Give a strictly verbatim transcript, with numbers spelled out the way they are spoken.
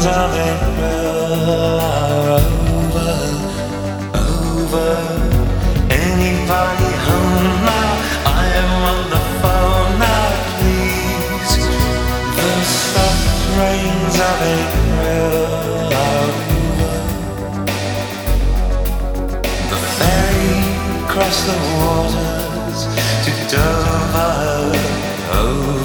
of April are over, over. Anybody home now? I am on the phone now, please. The soft rains of April are over. The ferry crossed the waters to Dover, over.